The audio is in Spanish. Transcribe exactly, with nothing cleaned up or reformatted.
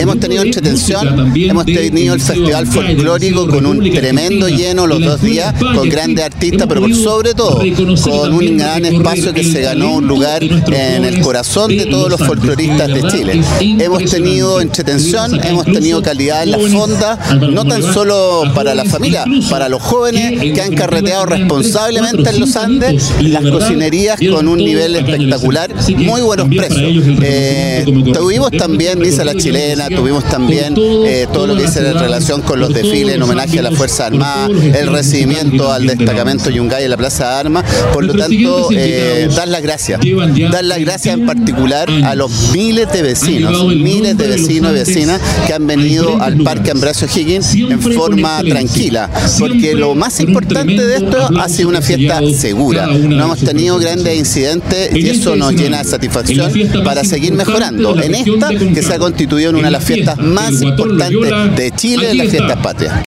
hemos tenido entretención, hemos tenido el Festival Folclórico con un tremendo lleno los dos días, con grandes artistas, pero por sobre todo con un gran espacio que se ganó un lugar en el corazón de todos los folcloristas de Chile. Hemos tenido entretención, hemos tenido calidad en la fonda, no tan solo para la familia, para los jóvenes que han carreteado responsablemente en los Andes, las cocinerías con un nivel espectacular, muy buenos precios. Eh, tuvimos también Misa la Chilena, tuvimos también eh, todo lo que dice en relación con los desfiles en homenaje a las Fuerzas Armadas, el recibimiento al destacamento Yungay en la Plaza de Armas. Por lo tanto, eh, dar las gracias, dar las gracias en particular a los miles de vecinos, miles de vecinos y vecinas que han venido al Parque Ambrosio O'Higgins en forma tranquila, porque lo más importante de esto ha sido una fiesta segura. No hemos tenido grandes incidentes y eso nos llena de satisfacción para seguir mejorando en esta que se ha constituido en una de las fiestas más importantes de Chile, en las fiestas patrias.